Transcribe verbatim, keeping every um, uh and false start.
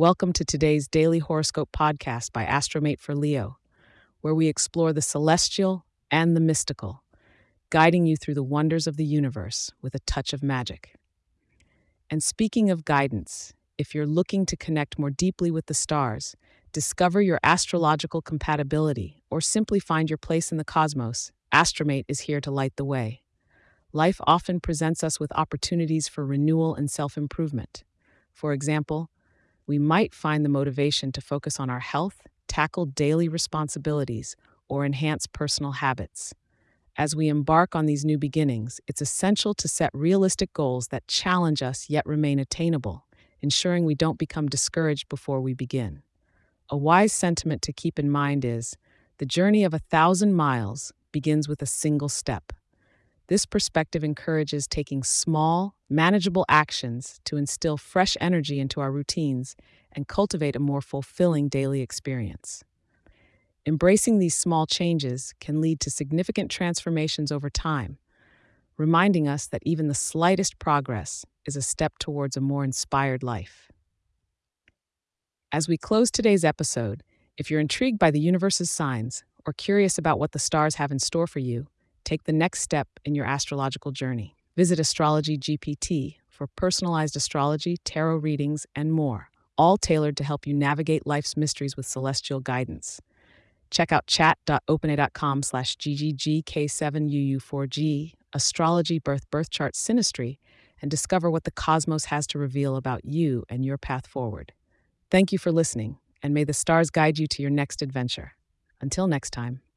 Welcome to today's daily horoscope podcast by Astromate for Leo, where we explore the celestial and the mystical, guiding you through the wonders of the universe with a touch of magic. And speaking of guidance, if you're looking to connect more deeply with the stars, discover your astrological compatibility, or simply find your place in the cosmos, Astromate is here to light the way. Life often presents us with opportunities for renewal and self-improvement. For example, we might find the motivation to focus on our health, tackle daily responsibilities, or enhance personal habits. As we embark on these new beginnings, it's essential to set realistic goals that challenge us yet remain attainable, ensuring we don't become discouraged before we begin. A wise sentiment to keep in mind is, the journey of a thousand miles begins with a single step. This perspective encourages taking small, manageable actions to instill fresh energy into our routines and cultivate a more fulfilling daily experience. Embracing these small changes can lead to significant transformations over time, reminding us that even the slightest progress is a step towards a more inspired life. As we close today's episode, if you're intrigued by the universe's signs or curious about what the stars have in store for you, take the next step in your astrological journey. Visit Astrology G P T for personalized astrology, tarot readings, and more, all tailored to help you navigate life's mysteries with celestial guidance. Check out chat.openai.com slash GGGK7UU4G, Astrology Birth Birth Chart Synastry, and discover what the cosmos has to reveal about you and your path forward. Thank you for listening, and may the stars guide you to your next adventure. Until next time.